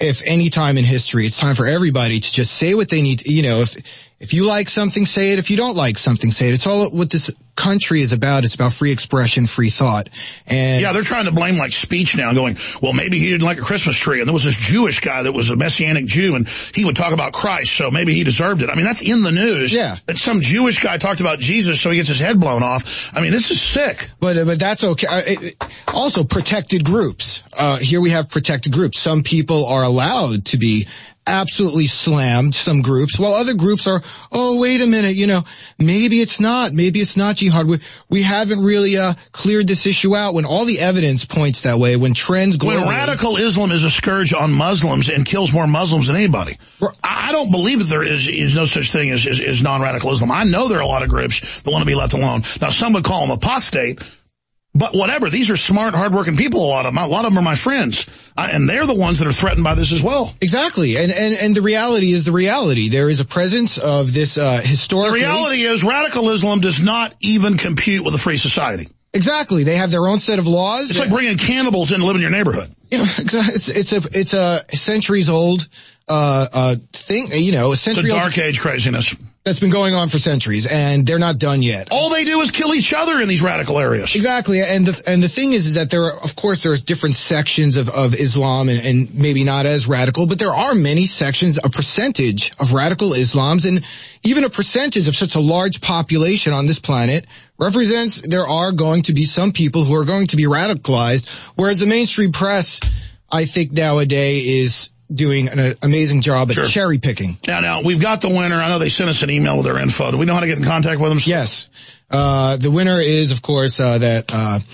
if any time in history, it's time for everybody to just say what they need to, you know, if you like something, say it. If you don't like something, say it. It's all what this country is about. It's about free expression, free thought. And yeah, they're trying to blame like speech now, going, well, maybe he didn't like a Christmas tree. And there was this Jewish guy that was a Messianic Jew, and he would talk about Christ, so maybe he deserved it. I mean, that's in the news. Yeah. That some Jewish guy talked about Jesus, so he gets his head blown off. I mean, this is sick. But that's okay. Also, protected groups. Here we have protected groups. Some people are allowed to be absolutely slammed, some groups, while other groups are, oh, wait a minute, you know, maybe it's not jihad. We haven't really cleared this issue out, when all the evidence points that way, when trends globally. When radical Islam is a scourge on Muslims and kills more Muslims than anybody. I don't believe that there is no such thing as non-radical Islam. I know there are a lot of groups that want to be left alone. Now, some would call them apostate, but whatever. These are smart, hardworking people, a lot of them. A lot of them are my friends. And they're the ones that are threatened by this as well. Exactly. And the reality is the reality. There is a presence of this historically. The reality is radical Islam does not even compute with a free society. Exactly. They have their own set of laws. It's like bringing cannibals in to live in your neighborhood. You know, it's a centuries old thing, you know, a century old. It's a dark age craziness. That's been going on for centuries, and they're not done yet. All they do is kill each other in these radical areas. Exactly, and the thing is that there's different sections of Islam, and maybe not as radical, but there are many sections, a percentage of radical Islams, and even a percentage of such a large population on this planet represents there are going to be some people who are going to be radicalized, whereas the mainstream press, I think nowadays, is doing an amazing job at cherry picking. Now, we've got the winner. I know they sent us an email with their info. Do we know how to get in contact with them? Yes. The winner is, of course, the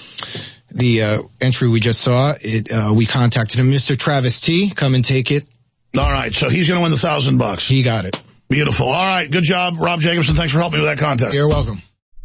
entry we just saw. We contacted him, Mr. Travis T. Come and take it. All right. So he's going to win the $1,000. He got it. Beautiful. All right. Good job, Rob Jacobson. Thanks for helping me with that contest. You're welcome.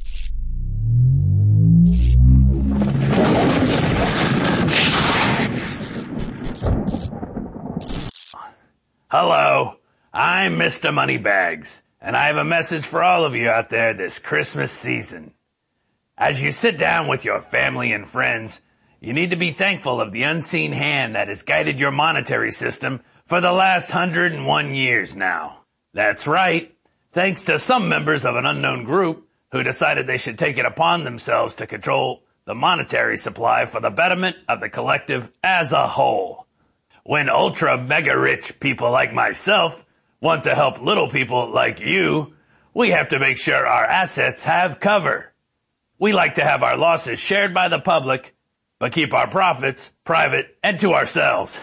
Hello, I'm Mr. Moneybags, and I have a message for all of you out there this Christmas season. As you sit down with your family and friends, you need to be thankful of the unseen hand that has guided your monetary system for the last 101 years now. That's right, thanks to some members of an unknown group who decided they should take it upon themselves to control the monetary supply for the betterment of the collective as a whole. When ultra mega rich people like myself want to help little people like you, we have to make sure our assets have cover. We like to have our losses shared by the public, but keep our profits private and to ourselves.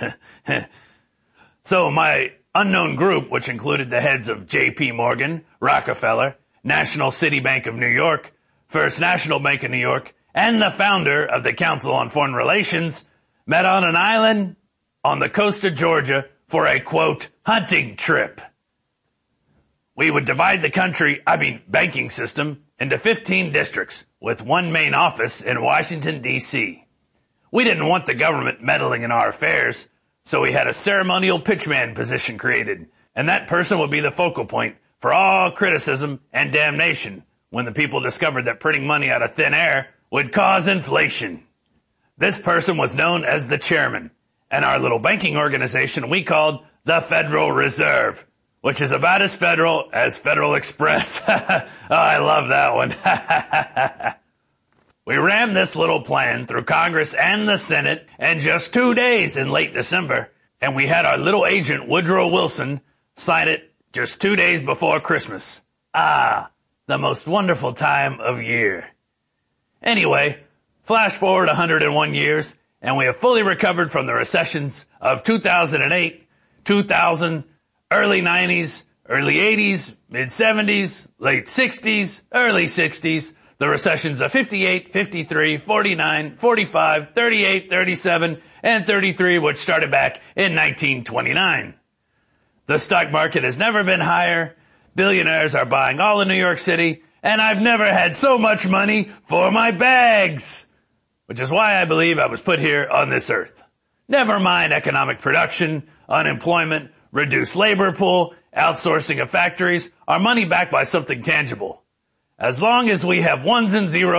So my unknown group, which included the heads of J.P. Morgan, Rockefeller, National City Bank of New York, First National Bank of New York, and the founder of the Council on Foreign Relations, met on an island on the coast of Georgia for a, quote, hunting trip. We would divide the banking system into 15 districts with one main office in Washington, D.C. We didn't want the government meddling in our affairs, so we had a ceremonial pitchman position created, and that person would be the focal point for all criticism and damnation when the people discovered that printing money out of thin air would cause inflation. This person was known as the chairman, and our little banking organization we called the Federal Reserve, which is about as federal as Federal Express. Oh, I love that one. We rammed this little plan through Congress and the Senate in just 2 days in late December, and we had our little agent Woodrow Wilson sign it just 2 days before Christmas. Ah, the most wonderful time of year. Anyway, flash forward 101 years, and we have fully recovered from the recessions of 2008, 2000, early 90s, early 80s, mid 70s, late 60s, early 60s, the recessions of 58, 53, 49, 45, 38, 37, and 33, which started back in 1929. The stock market has never been higher. Billionaires are buying all in New York City, and I've never had so much money for my bags. Which is why I believe I was put here on this earth. Never mind economic production, unemployment, reduced labor pool, outsourcing of factories, our money backed by something tangible. As long as we have ones and zeros,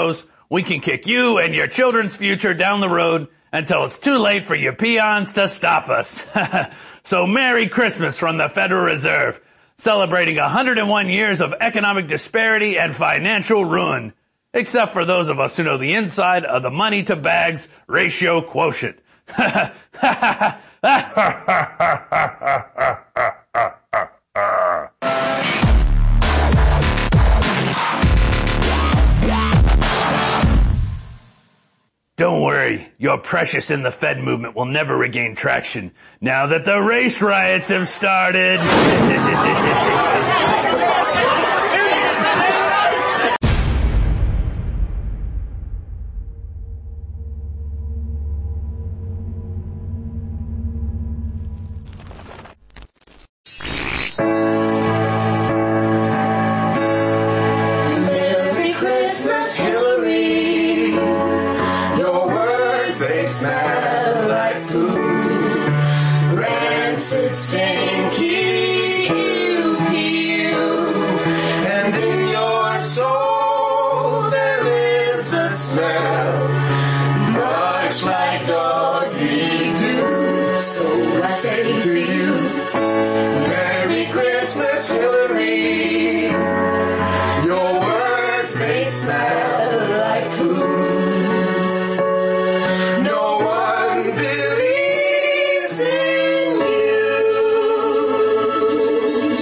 we can kick you and your children's future down the road until it's too late for you peons to stop us. So Merry Christmas from the Federal Reserve, celebrating 101 years of economic disparity and financial ruin, except for those of us who know the inside of the money to bags ratio quotient. Don't worry, your precious in the Fed movement will never regain traction now that the race riots have started. Merry Christmas, Hillary. Your words, they smell like poo. Rancid, stinky, ew. And in your soul there is a smell, much like doggy do. So I say to you, Merry Christmas, Hillary. Your words, they smell like poo. No one believes in you.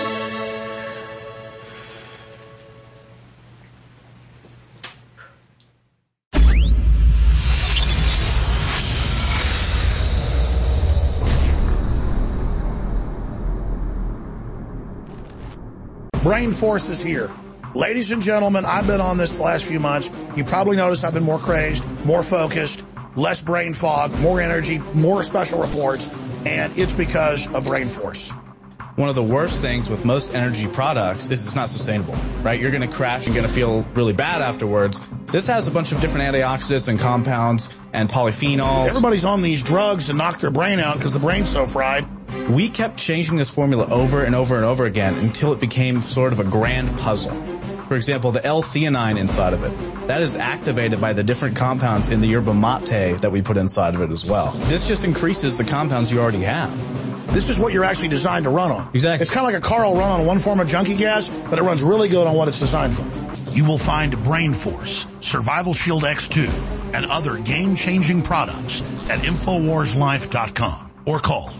Brain Force is here. Ladies and gentlemen, I've been on this the last few months. You probably noticed I've been more crazed, more focused, less brain fog, more energy, more special reports, and it's because of Brain Force. One of the worst things with most energy products is it's not sustainable, right? You're going to crash and going to feel really bad afterwards. This has a bunch of different antioxidants and compounds and polyphenols. Everybody's on these drugs to knock their brain out because the brain's so fried. We kept changing this formula over and over and over again until it became sort of a grand puzzle. For example, the L-theanine inside of it, that is activated by the different compounds in the yerba mate that we put inside of it as well. This just increases the compounds you already have. This is what you're actually designed to run on. Exactly. It's kind of like a car will run on one form of junkie gas, but it runs really good on what it's designed for. You will find Brain Force, Survival Shield X2, and other game-changing products at InfoWarsLife.com or call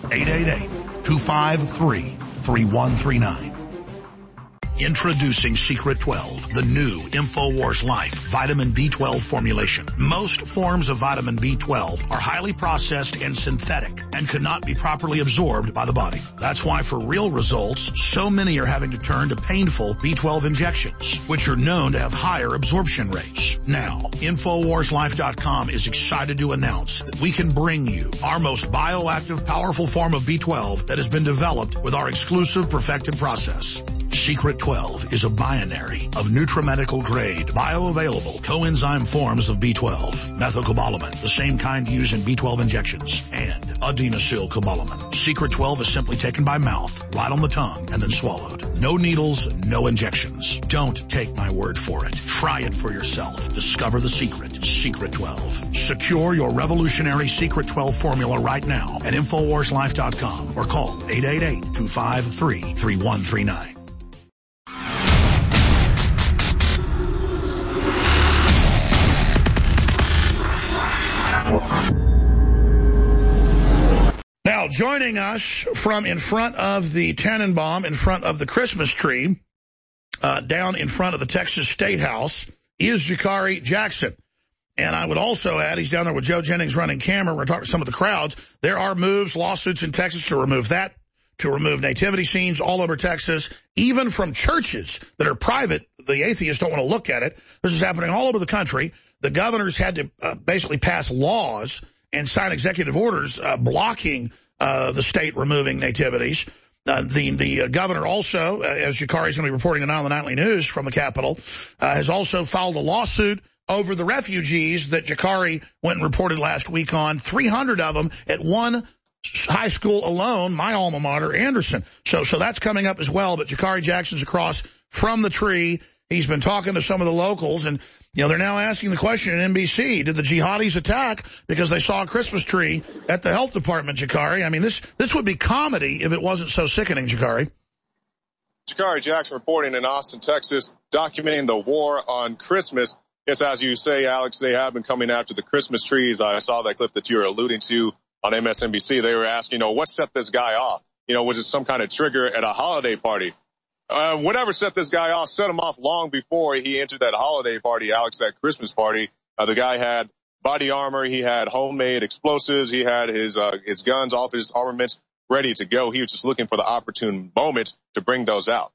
888-253-3139. Introducing Secret 12, the new InfoWars Life vitamin B12 formulation. Most forms of vitamin B12 are highly processed and synthetic and cannot be properly absorbed by the body. That's why for real results, so many are having to turn to painful B12 injections, which are known to have higher absorption rates. Now, InfoWarsLife.com is excited to announce that we can bring you our most bioactive, powerful form of B12 that has been developed with our exclusive perfected process. Secret 12 is a binary of nutramedical grade, bioavailable coenzyme forms of B12, methylcobalamin, the same kind used in B12 injections, and adenosylcobalamin. Secret 12 is simply taken by mouth, right on the tongue, and then swallowed. No needles, no injections. Don't take my word for it. Try it for yourself. Discover the secret. Secret 12. Secure your revolutionary Secret 12 formula right now at InfoWarsLife.com or call 888-253-3139. Now, joining us from in front of the Tannenbaum, in front of the Christmas tree, down in front of the Texas State House, is Jakari Jackson. And I would also add, he's down there with Joe Jennings running camera. We're talking to some of the crowds. There are lawsuits in Texas to remove that, to remove nativity scenes all over Texas, even from churches that are private. The atheists don't want to look at it. This is happening all over the country. The governors had to basically pass laws and sign executive orders blocking the state removing nativities. The governor also, as Jakari is going to be reporting tonight on the Nightly News from the Capitol, has also filed a lawsuit over the refugees that Jakari went and reported last week on, 300 of them at one high school alone, my alma mater, Anderson. So that's coming up as well. But Jakari Jackson's across from the tree. He's been talking to some of the locals, and, you know, they're now asking the question at NBC, did the jihadis attack because they saw a Christmas tree at the health department, Jakari? I mean, this would be comedy if it wasn't so sickening, Jakari. Jakari Jackson reporting in Austin, Texas, documenting the war on Christmas. Yes, as you say, Alex, they have been coming after the Christmas trees. I saw that clip that you were alluding to on MSNBC. They were asking, you know, what set this guy off? You know, was it some kind of trigger at a holiday party? Whatever set this guy off, set him off long before he entered that holiday party, Alex, that Christmas party. The guy had body armor. He had homemade explosives. He had his guns, all of his armaments ready to go. He was just looking for the opportune moment to bring those out.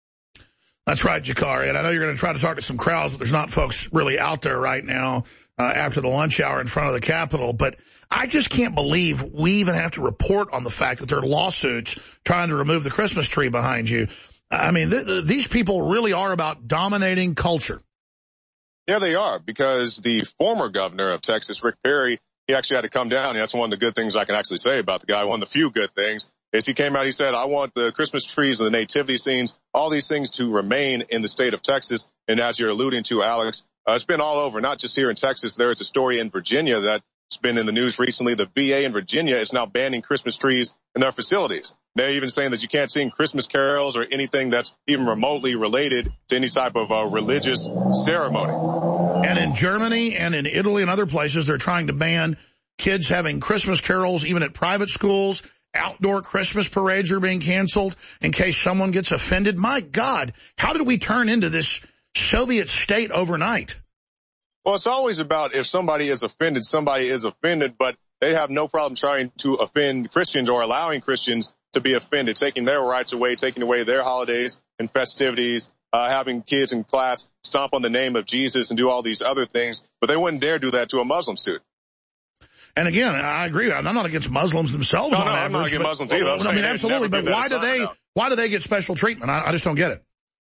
That's right, Jakari. And I know you're going to try to talk to some crowds, but there's not folks really out there right now after the lunch hour in front of the Capitol. But I just can't believe we even have to report on the fact that there are lawsuits trying to remove the Christmas tree behind you. I mean, these people really are about dominating culture. Yeah, they are, because the former governor of Texas, Rick Perry, he actually had to come down. And that's one of the good things I can actually say about the guy. One of the few good things is he came out, he said, I want the Christmas trees and the nativity scenes, all these things to remain in the state of Texas. And as you're alluding to, Alex, it's been all over, not just here in Texas. There is a story in Virginia that's been in the news recently. The VA in Virginia is now banning Christmas trees in their facilities. They're even saying that you can't sing Christmas carols or anything that's even remotely related to any type of religious ceremony. And in Germany and in Italy and other places, they're trying to ban kids having Christmas carols, even at private schools. Outdoor Christmas parades are being canceled in case someone gets offended. My God, how did we turn into this Soviet state overnight? Well, it's always about if somebody is offended, but they have no problem trying to offend Christians or allowing Christians to be offended, taking their rights away, taking away their holidays and festivities, having kids in class stomp on the name of Jesus and do all these other things. But they wouldn't dare do that to a Muslim student. And again, I agree. I'm not against Muslims themselves. No, I'm not against Muslims either. I mean, absolutely. But why do they get special treatment? I just don't get it.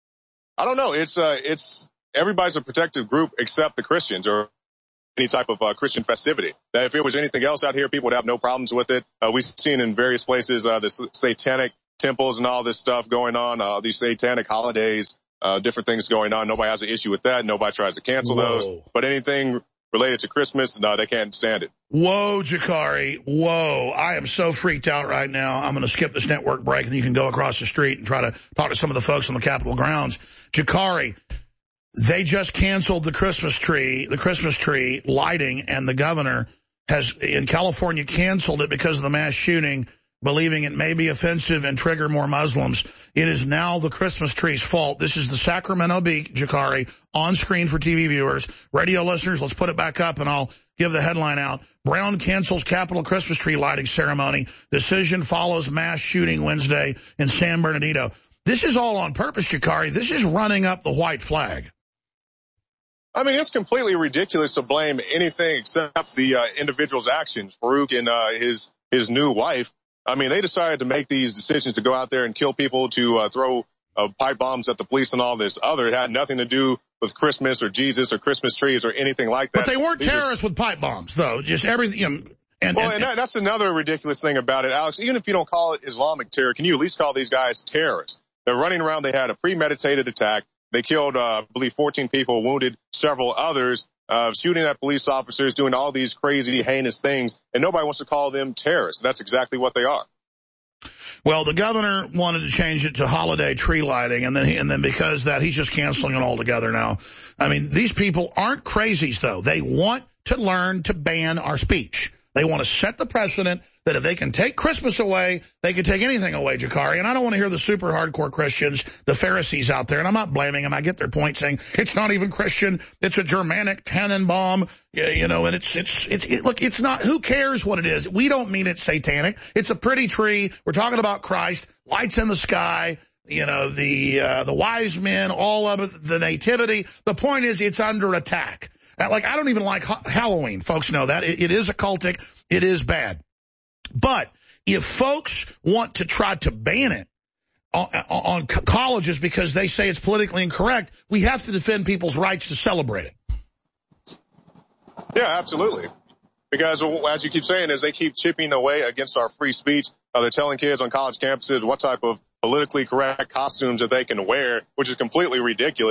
I don't know. It's everybody's a protected group except the Christians or any type of Christian festivity. That if it was anything else out here, people would have no problems with it. We've seen in various places the satanic temples and all this stuff going on, these satanic holidays, different things going on. Nobody has an issue with that. Nobody tries to cancel those. But anything related to Christmas, no, they can't stand it. Whoa, Jakari. Whoa. I am so freaked out right now. I'm going to skip this network break, and you can go across the street and try to talk to some of the folks on the Capitol grounds. Jakari, they just canceled the Christmas tree lighting, and the governor has, in California, canceled it because of the mass shooting, believing it may be offensive and trigger more Muslims. It is now the Christmas tree's fault. This is the Sacramento Bee, Jakari, on screen for TV viewers. Radio listeners, let's put it back up, and I'll give the headline out. Brown cancels Capitol Christmas tree lighting ceremony. Decision follows mass shooting Wednesday in San Bernardino. This is all on purpose, Jakari. This is running up the white flag. I mean, it's completely ridiculous to blame anything except the individual's actions. Farouk and his new wife. I mean, they decided to make these decisions to go out there and kill people, to throw pipe bombs at the police and all this other. It had nothing to do with Christmas or Jesus or Christmas trees or anything like that. But they weren't terrorists with pipe bombs, though. Just everything. You know, and that's another ridiculous thing about it, Alex. Even if you don't call it Islamic terror, can you at least call these guys terrorists? They're running around. They had a premeditated attack. They killed, I believe, 14 people, wounded several others, shooting at police officers, doing all these crazy, heinous things, and nobody wants to call them terrorists. That's exactly what they are. Well, the governor wanted to change it to holiday tree lighting, and then because of that, he's just canceling it altogether now. I mean, these people aren't crazies, though. They want to learn to ban our speech. They want to set the precedent that if they can take Christmas away, they can take anything away, Jakari. And I don't want to hear the super hardcore Christians, the Pharisees out there, and I'm not blaming them. I get their point saying it's not even Christian. It's a Germanic Tannenbaum, you know, and look, it's not, who cares what it is? We don't mean it's satanic. It's a pretty tree. We're talking about Christ, lights in the sky, you know, the wise men, all of it, the nativity. The point is it's under attack. Like, I don't even like Halloween. Folks know that. It is occultic. It is bad. But if folks want to try to ban it on colleges because they say it's politically incorrect, we have to defend people's rights to celebrate it. Yeah, absolutely. Because as you keep saying, is they keep chipping away against our free speech. They're telling kids on college campuses what type of politically correct costumes that they can wear, which is completely ridiculous.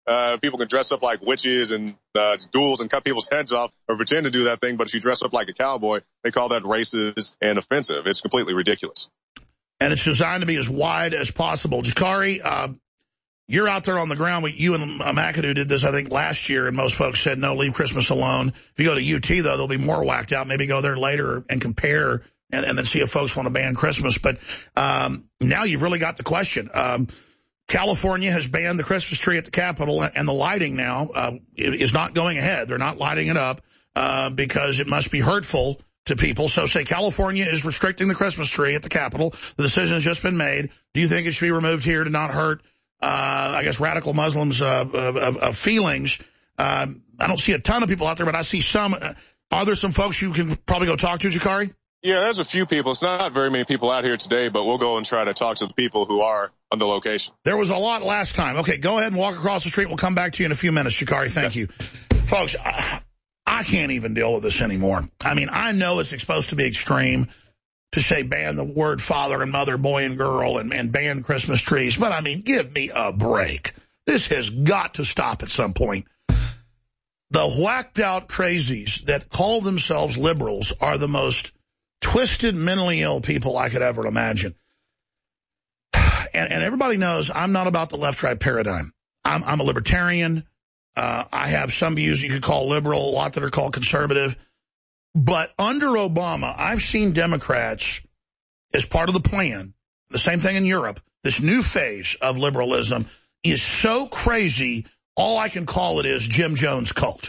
People can dress up like witches and ghouls and cut people's heads off or pretend to do that thing. But if you dress up like a cowboy, they call that racist and offensive. It's completely ridiculous. And it's designed to be as wide as possible. Jakari, you're out there on the ground. You and McAdoo did this, I think, last year, and most folks said, no, leave Christmas alone. If you go to UT, though, they'll be more whacked out. Maybe go there later and compare and then see if folks want to ban Christmas. But now you've really got the question. California has banned the Christmas tree at the Capitol, and the lighting now is not going ahead. They're not lighting it up because it must be hurtful to people. So say California is restricting the Christmas tree at the Capitol. The decision has just been made. Do you think it should be removed here to not hurt, I guess, radical Muslims' feelings? I don't see a ton of people out there, but I see some. Are there some folks you can probably go talk to, Jakari? Yeah, there's a few people. It's not very many people out here today, but we'll go and try to talk to the people who are on the location. There was a lot last time. Okay, go ahead and walk across the street. We'll come back to you in a few minutes, Jakari. Thank you. Folks, I can't even deal with this anymore. I mean, I know it's supposed to be extreme to say ban the word father and mother, boy and girl, and ban Christmas trees. But, I mean, give me a break. This has got to stop at some point. The whacked-out crazies that call themselves liberals are the most twisted, mentally ill people I could ever imagine. And everybody knows I'm not about the left-right paradigm. I'm a libertarian. I have some views you could call liberal, a lot that are called conservative. But under Obama, I've seen Democrats, as part of the plan, the same thing in Europe, this new phase of liberalism is so crazy, all I can call it is Jim Jones cult.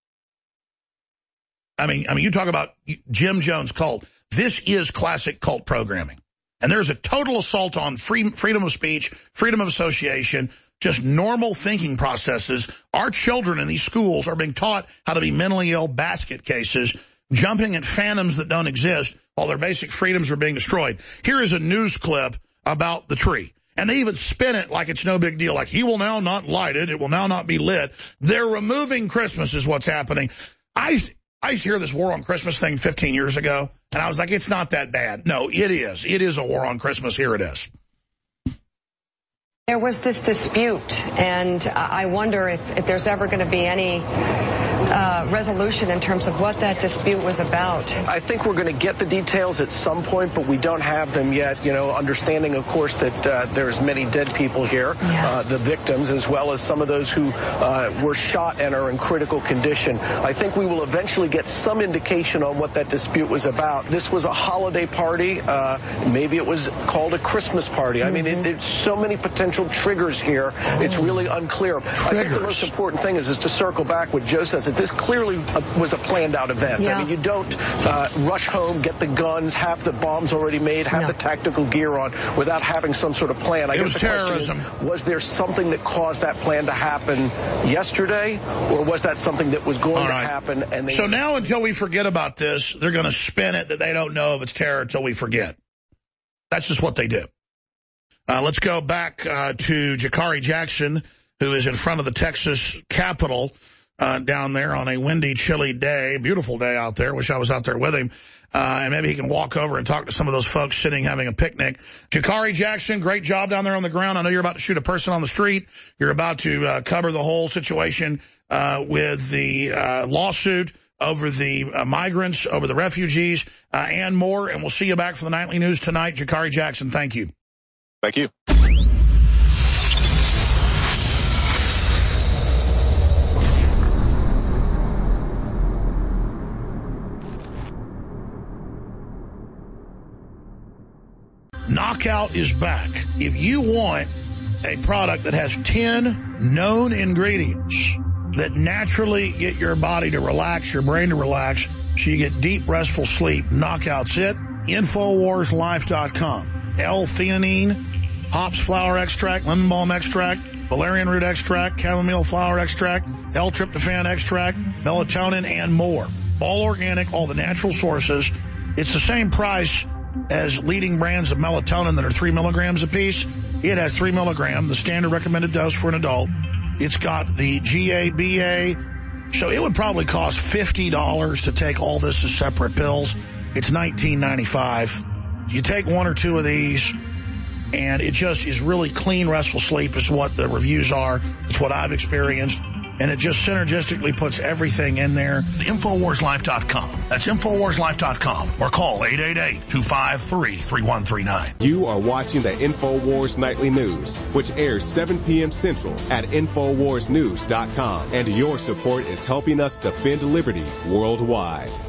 I mean, you talk about Jim Jones cult. This is classic cult programming. And there's a total assault on freedom of speech, freedom of association, just normal thinking processes. Our children in these schools are being taught how to be mentally ill basket cases, jumping at phantoms that don't exist while their basic freedoms are being destroyed. Here is a news clip about the tree. And they even spin it like it's no big deal, like he will now not light it, it will now not be lit. They're removing Christmas is what's happening. I used to hear this war on Christmas thing 15 years ago, and I was like, it's not that bad. No, it is. It is a war on Christmas. Here it is. There was this dispute, and I wonder if there's ever going to be any resolution in terms of what that dispute was about. I think we're going to get the details at some point, but we don't have them yet. You know, understanding, of course, that there's many dead people here, the victims, as well as some of those who were shot and are in critical condition. I think we will eventually get some indication on what that dispute was about. This was a holiday party. Maybe it was called a Christmas party. I mean, there's so many potential triggers here. It's really unclear. I think the most important thing is to circle back what Joe says, that this clearly was a planned out event. I mean, you don't rush home, get the guns, have the bombs already made, have the tactical gear on without having some sort of plan. I guess the terrorism. Question is, was there something that caused that plan to happen yesterday, or was that something that was going to happen? And so now, until we forget about this, they're going to spin it that they don't know if it's terror until we forget. That's just what they do. Let's go back to Jakari Jackson, who is in front of the Texas Capitol down there on a windy, chilly day. Beautiful day out there. Wish I was out there with him. And maybe he can walk over and talk to some of those folks sitting having a picnic. Jakari Jackson, great job down there on the ground. I know you're about to shoot a person on the street. You're about to cover the whole situation with the lawsuit over the migrants, over the refugees, and more. And we'll see you back for the Nightly News tonight. Jakari Jackson, thank you. Thank you. Knockout is back. If you want a product that has 10 known ingredients that naturally get your body to relax, your brain to relax, so you get deep, restful sleep, Knockout's it. InfoWarsLife.com. L-theanine, hops flower extract, lemon balm extract, valerian root extract, chamomile flower extract, L-tryptophan extract, melatonin, and more. All organic, all the natural sources. It's the same price as leading brands of melatonin that are 3 milligrams a piece. It has 3 milligrams, the standard recommended dose for an adult. It's got the GABA. So it would probably cost $50 to take all this as separate pills. It's $19.95. You take one or two of these, And it just is really clean, restful sleep is what the reviews are. It's what I've experienced. And it just synergistically puts everything in there. InfoWarsLife.com. That's InfoWarsLife.com. Or call 888-253-3139. You are watching the InfoWars Nightly News, which airs 7 p.m. Central at InfoWarsNews.com. And your support is helping us defend liberty worldwide.